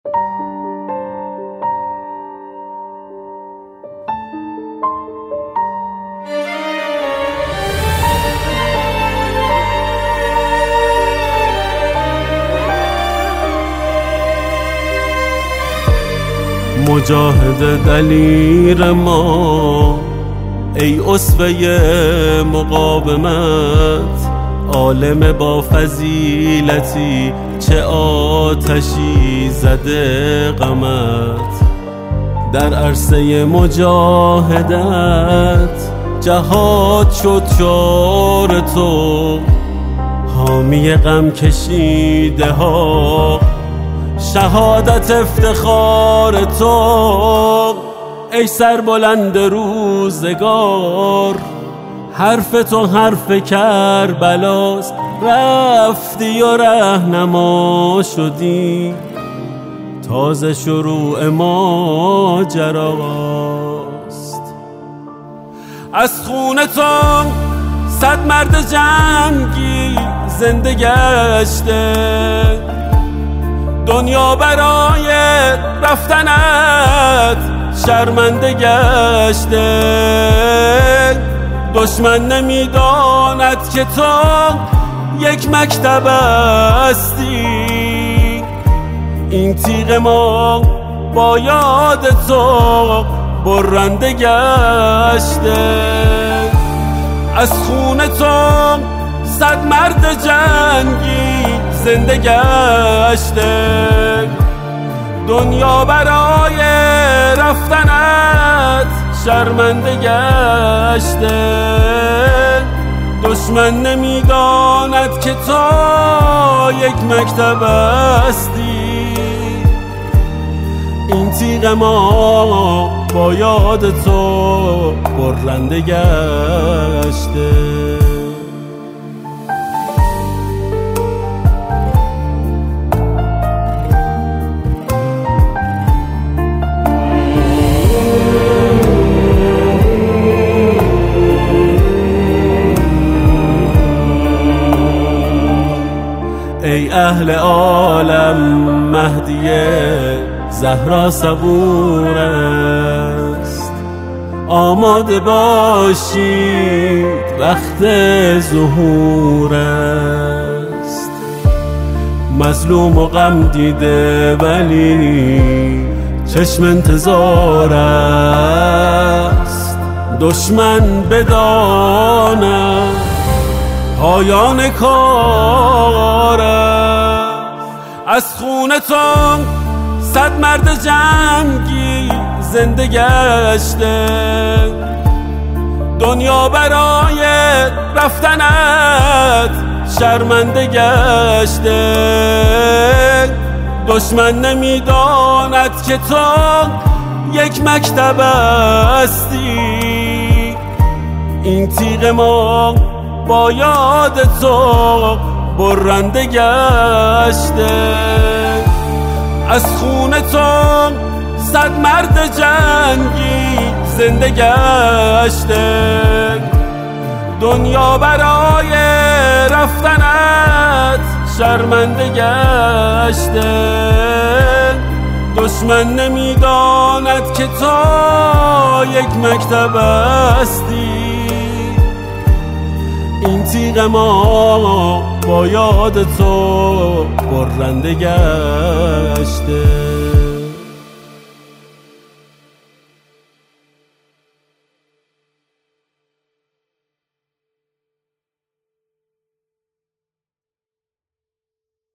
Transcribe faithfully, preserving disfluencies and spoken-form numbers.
مجاهد دلیر ما، ای اسوه مقاومت، عالم با فضیلتی، چه آتشی زده غمت. در عرصه مجاهدت جهاد شد شعار تو، حامی غم کشیده ها، شهادت افتخار تو. ای سربلند روزگار، حرف تو حرف کربلاست، رفتی و رهنما شدی، تازه شروع ماجراست. از خون تو صد مرد جنگی زنده گشته، دنیا برای رفتنت شرمنده گشته. دشمن نمیداند که تو یک مکتب هستی، این تیغ ما با یاد تو برنده گشته. از خون تو صد مرد جنگی زنده گشته، دنیا برای رفتنت شرمنده گشته. دشمن نمیداند که تو یک مکتب هستی، این تیغ ما با یاد تو برنده گشته. ای اهل عالم، مهدی زهرا صبور است، آماده باشید وقت ظهور است. مظلوم و غم دیده ولی چشم انتظار است، دشمن بداند پایان کار است. از خون تو صد مرد جنگی زنده گشته، دنیا برای رفتنت شرمنده گشته. دشمن نمیداند که تو یک مکتب هستی، این تیغ ما با یاد تو برنده گشته. از خون تو صد مرد جنگی زنده گشته، دنیا برای رفتنت شرمنده گشته. دشمن نمیداند که تو یک مکتب هستی، این تیغ ما با یاد تو برنده گشته.